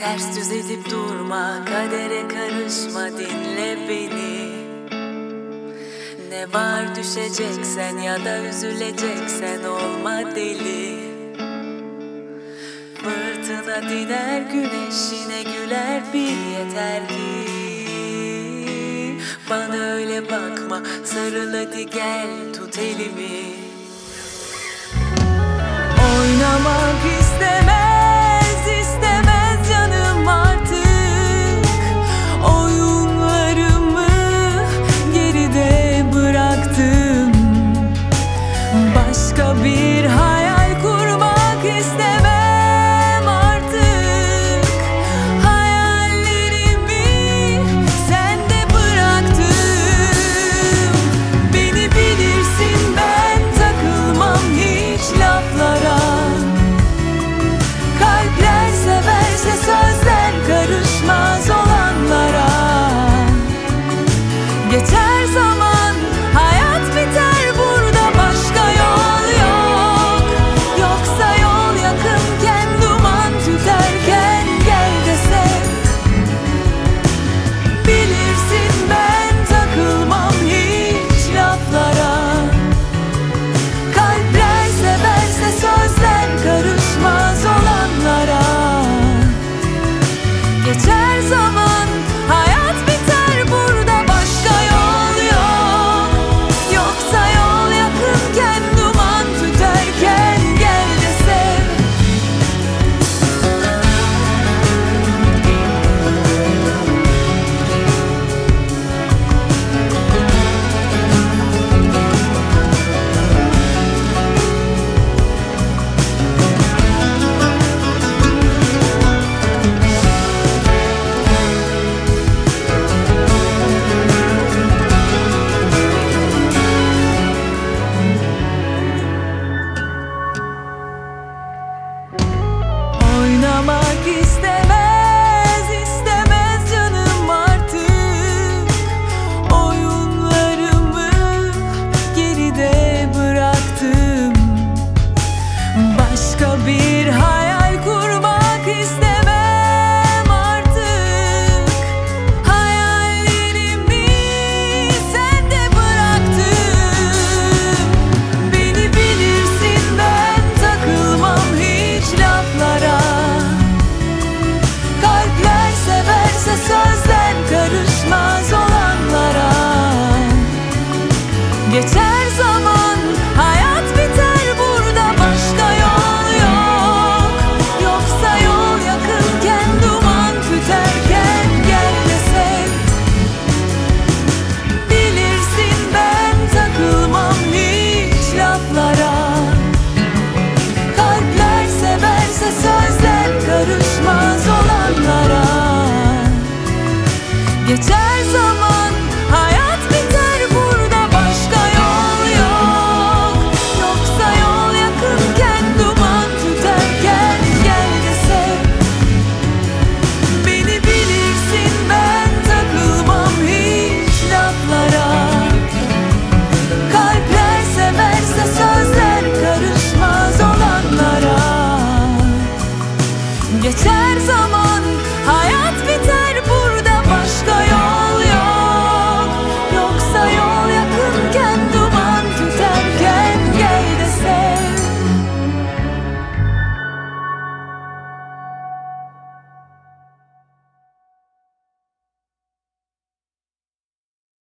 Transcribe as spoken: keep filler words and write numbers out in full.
Ters düz edip durma, kadere karışma, dinle beni. Ne var düşeceksen ya da üzüleceksen olma deli. Fırtına diner, güneşine güler bir yeter ki. Bana öyle bakma, sarıl hadi gel, tut elimi. Oynamak istemez, istemez canım artık. Oyunlarımı geride bıraktım. Başka bir hayal kurmak istemem artık. Hayallerimi sende bıraktım. Beni bilirsin, ben takılmam hiç laflara. Kalpler severse sözler karışmaz olanlara. Geçer zaman, hayat biter, burada başka yol yok. Yoksa yol yakınken, duman tüterken gel de sev. Bilirsin ben takılmam hiç laflara. Kalpler severse sözler karışmaz olanlara. Geçer zaman, hayat biter, burada başka yol yok. Yoksa yol yakınken, duman tüterken gel de sev. Oynamak istemez, istemez canım artık. Oyunlarımı geride bıraktım. Başka bir hayal kurmak istemem artık. Hayallerimi sende bıraktım. Beni bilirsin, ben takılmam hiç laflara. Kalpler severse sözler karışmaz olanlara. Geçer zaman, hayat biter, burada başka yol yok. Yoksa yol yakınken, duman tüterken gel de sev. Bilirsin ben takılmam hiç laflara. Kalpler severse sözler karışmaz olanlara. Geçer